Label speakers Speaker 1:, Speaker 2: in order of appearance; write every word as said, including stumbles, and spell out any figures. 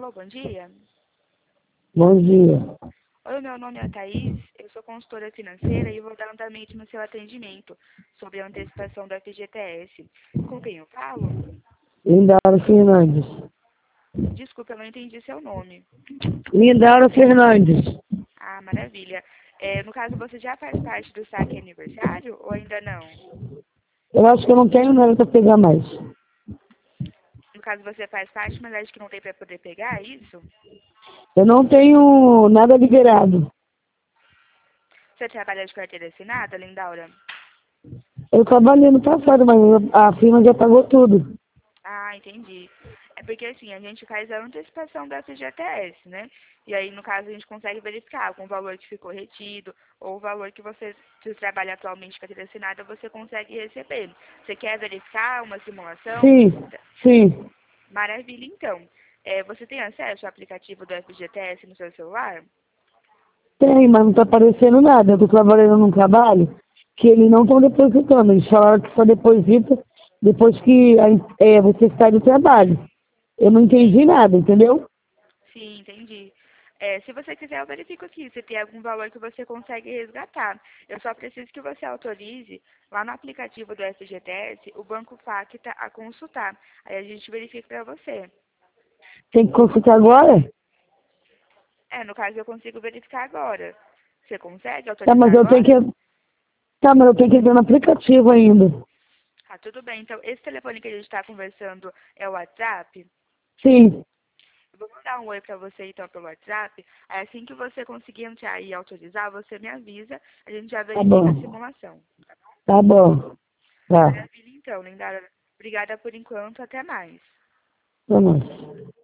Speaker 1: Alô, bom dia.
Speaker 2: Bom dia.
Speaker 1: Oi, meu nome é Thaís, eu sou consultora financeira e vou dar andamento no seu atendimento sobre a antecipação do F G T S. Com quem eu falo?
Speaker 2: Lindaura Fernandes.
Speaker 1: Desculpa, eu não entendi seu nome.
Speaker 2: Lindaura Fernandes.
Speaker 1: Ah, maravilha. É, no caso, você já faz parte do saque aniversário ou ainda não?
Speaker 2: Eu acho que eu não tenho nada para pegar mais.
Speaker 1: No caso, você faz parte, mas acha que não tem para poder pegar, é isso?
Speaker 2: Eu não tenho nada liberado.
Speaker 1: Você trabalha de carteira assinada, Lindaura?
Speaker 2: Eu trabalhei no passado, mas a firma já pagou tudo.
Speaker 1: Ah, entendi. É porque assim, a gente faz a antecipação da F G T S, né? E aí, no caso, a gente consegue verificar com o valor que ficou retido ou o valor que você, se trabalha atualmente com a carteira assinada, você consegue receber. Você quer verificar uma simulação?
Speaker 2: Sim, sim.
Speaker 1: Maravilha, então. É, você tem acesso ao aplicativo do F G T S no seu celular?
Speaker 2: Tem, mas não está aparecendo nada. Eu estou trabalhando num trabalho que eles não estão depositando. Eles falaram que só deposita depois que a, é, você sai do trabalho. Eu não entendi nada, entendeu?
Speaker 1: Sim, entendi. É, se você quiser, eu verifico aqui se tem algum valor que você consegue resgatar. Eu só preciso que você autorize lá no aplicativo do F G T S o Banco Facta a consultar. Aí a gente verifica para você.
Speaker 2: Tem que consultar agora?
Speaker 1: É, no caso eu consigo verificar agora. Você consegue
Speaker 2: Tá, mas
Speaker 1: autorizar
Speaker 2: eu tenho
Speaker 1: agora?
Speaker 2: que. Tá, mas eu tenho que entrar no aplicativo ainda.
Speaker 1: Ah, tudo bem. Então, esse telefone que a gente está conversando é o WhatsApp?
Speaker 2: Sim,
Speaker 1: Eu vou mandar um oi para você então pelo WhatsApp. Aí assim que você conseguir entrar e autorizar, você me avisa, a gente já
Speaker 2: tá
Speaker 1: verifica a
Speaker 2: bom.
Speaker 1: simulação.
Speaker 2: Tá bom. Tá.
Speaker 1: Maravilha, então, Linda. Obrigada por enquanto. Até mais.
Speaker 2: Tá bom.